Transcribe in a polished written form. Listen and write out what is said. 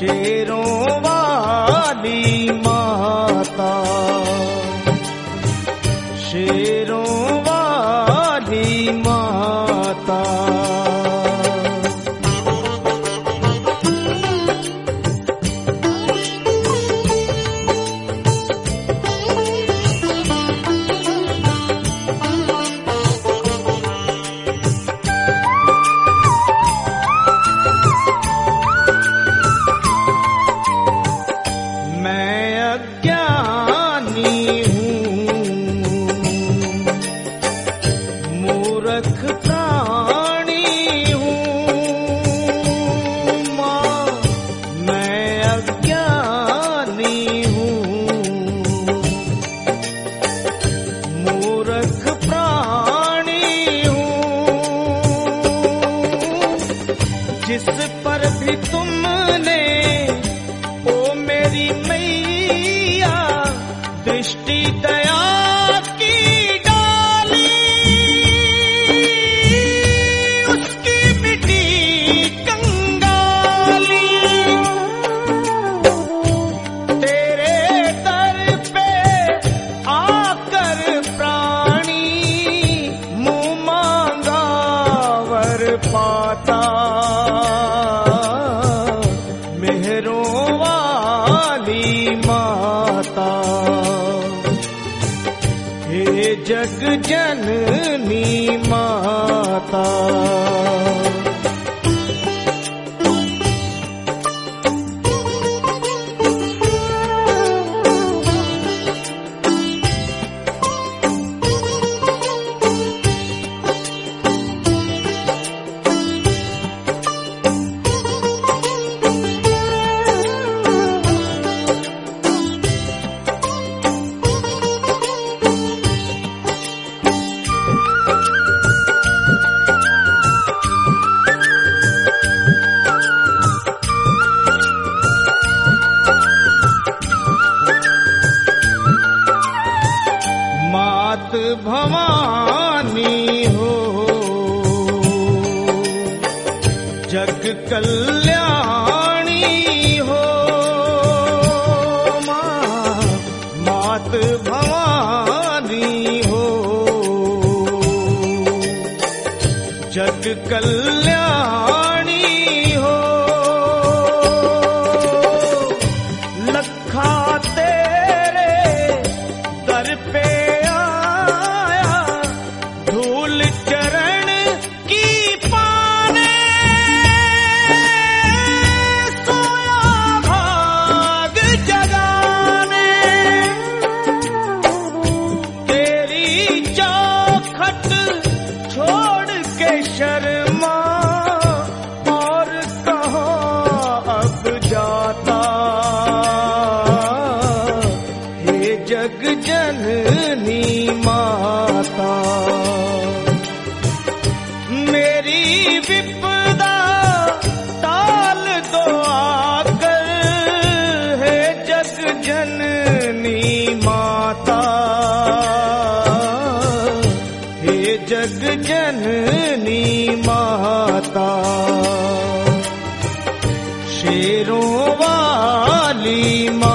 शेरों वाली माता, शेरों वाली माता। जिस पर भी तुमने ओ मेरी मैया दृष्टि दया की डाली, उसकी मिट्टी कंगाली। तेरे दर पे आकर प्राणी मुँह मांगा वर पाता, माता। हे जग जननी माता, भवानी हो जग कल्याणी हो, मात भवानी हो जग कल्याणी हो। लखा तेरे दर पे चरण की पाने, सोया भाग जगाने। तेरी चौखट छोड़ के शर्मा और कहाँ अब जाता। हे जग जननी माता, मेरी विपदा टाल दो आकर, है जग जननी माता। हे जग जननी माता, शेरों वाली माता।